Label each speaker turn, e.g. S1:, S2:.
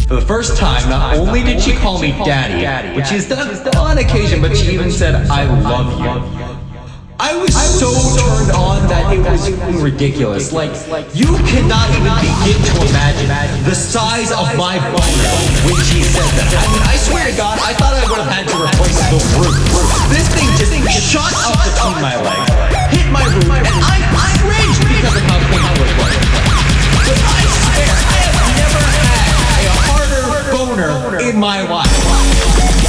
S1: For the first time, not only did she call me daddy, which she's done on occasion, but she even said, "I love you." I was so turned on that it was ridiculous. Like, you cannot even begin to imagine the size of my boner when she said that. I mean, I swear to God, I thought I would have had to replace the roof. This thing just shot up between my legs, hit my roof, and I cringed because of how painful it was. But I swear, I have never had a harder boner in my life.